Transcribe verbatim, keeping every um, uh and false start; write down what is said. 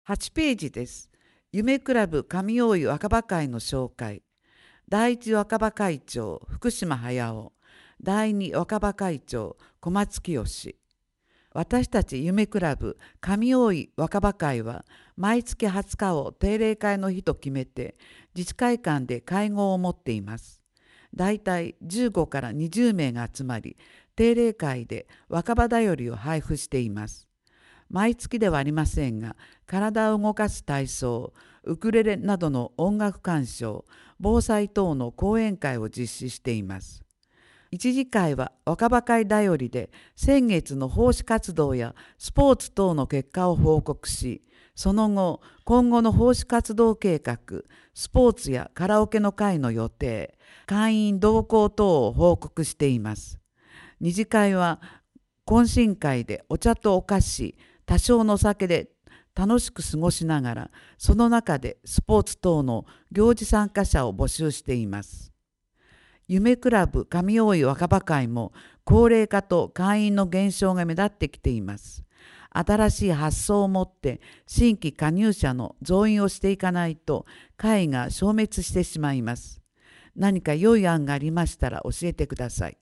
はちページです。夢クラブ上大井若葉会の紹介。第一若葉会長、福島隼。第二若葉会長、小松清。私たち夢クラブ上大井若葉会は毎月はつかを定例会の日と決めて自治会館で会合を持っています。だいたいじゅうごからにじゅうめいが集まり、定例会で若葉だよりを配布しています。毎月ではありませんが、体を動かす体操、ウクレレなどの音楽鑑賞、防災等の講演会を実施しています。一次会は若葉会だよりで先月の奉仕活動やスポーツ等の結果を報告し、その後、今後の奉仕活動計画、スポーツやカラオケの会の予定、会員動向等を報告しています。二次会は懇親会でお茶とお菓子、多少のお酒で楽しく過ごしながら、その中でスポーツ等の行事参加者を募集しています。夢クラブ上大井若葉会も高齢化と会員の減少が目立ってきています。新しい発想を持って新規加入者の増員をしていかないと会が消滅してしまいます。何か良い案がありましたら教えてください。